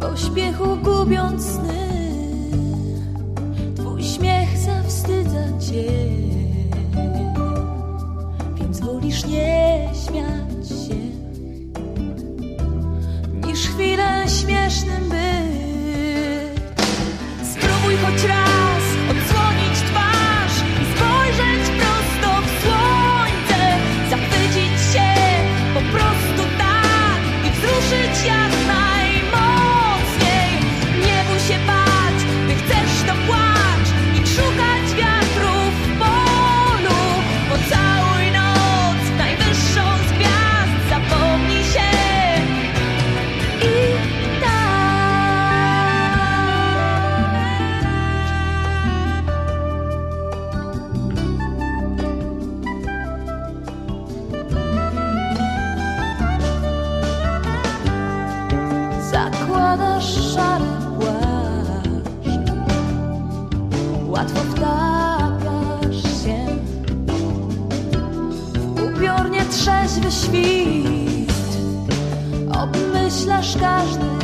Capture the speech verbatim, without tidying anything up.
pośpiechu gubiąc sny. Twój śmiech zawstydza cię, więc wolisz nie śmiać się, niż chwilę śmiesznym być. Spróbuj choć raz odsłonić twarz i spojrzeć prosto w słońce, zachwycić się po prostu tak i wzruszyć jak najmocniej. Nie bój się bać, gdy chcesz to płacz i szukać wiatru w polu. Pocałuj noc, najwyższą z gwiazd, zapomnij się i zakładasz szary płaszcz, łatwo wtapiasz się w upiornie trzeźwy świt. Obmyślasz każdy